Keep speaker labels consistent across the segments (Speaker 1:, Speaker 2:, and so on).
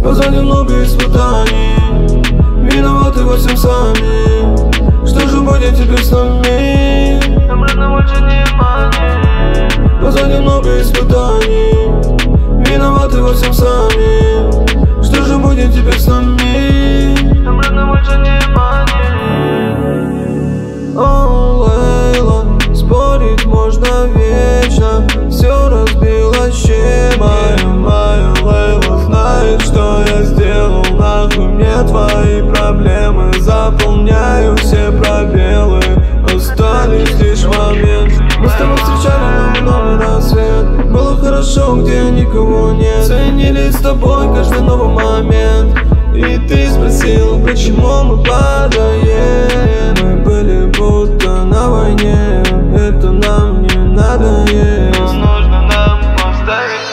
Speaker 1: Позади много испытаний, виноваты во всем сами. Что же будет теперь с нами?
Speaker 2: Обратно больше внимания.
Speaker 1: Позади много испытаний, виноваты во всем сами. Что же будет теперь с нами?
Speaker 2: Обратно больше внимания.
Speaker 1: О, Лейла, спорить можно вечно. Все разбилось, моя Лейла знает, что я сделал. Нахуй мне твои проблемы, заполняю все пробелы. Остались лишь моменты. Мы с тобой встречали новый рассвет. Было хорошо, где никого нет. Ценили с тобой каждый новый момент. И ты спросил, почему мы падаем. Мы были будто на войне. Это нам не надоест.
Speaker 2: Но нужно нам поставить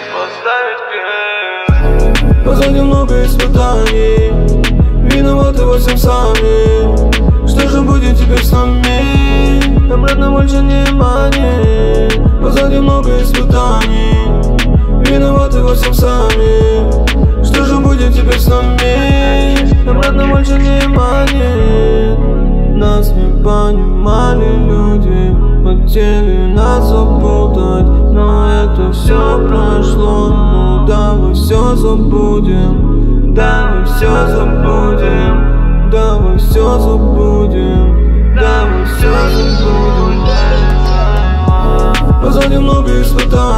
Speaker 2: крест.
Speaker 1: Позади много испытаний, виноваты во всем сами. Что же будет теперь с нами? Обратно больше внимания. Позади много испытаний, виноваты во всем сами. Что же будет теперь с нами? Обратно больше внимания. Нас не понимали люди, хотели нас запутать, но это все прошло. Ну давай все забудем, давай все забудем, давай все забудем, давай все забудем. Позади много испытаний.